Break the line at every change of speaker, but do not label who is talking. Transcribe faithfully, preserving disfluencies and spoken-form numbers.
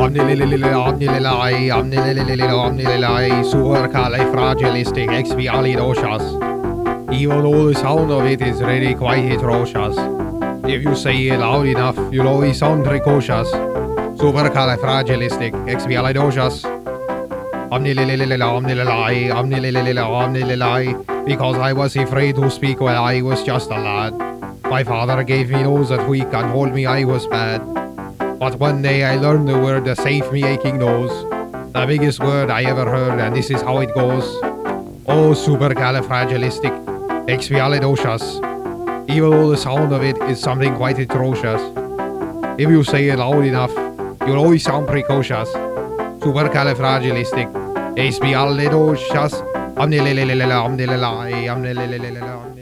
Omnililililai, omnililililai, omnililai, supercalifragilisticexpialidocious. Even though the sound of it is really quite atrocious. If you say it loud enough, you'll always sound precocious. Supercalifragilisticexpialidocious. Omnililililai, omnililai, omnililililai, omnililai. Because I was afraid to speak when I was just a lad. My father gave me nose that week and told me I was bad. But one day I learned the word that saved me aching nose. The biggest word I ever heard, and this is how it goes. Oh, supercalifragilisticexpialidocious. Even though the sound of it is something quite atrocious. If you say it loud enough, you'll always sound precocious. Supercalifragilisticexpialidocious. Omnililililai, omnilililai, omnililililai.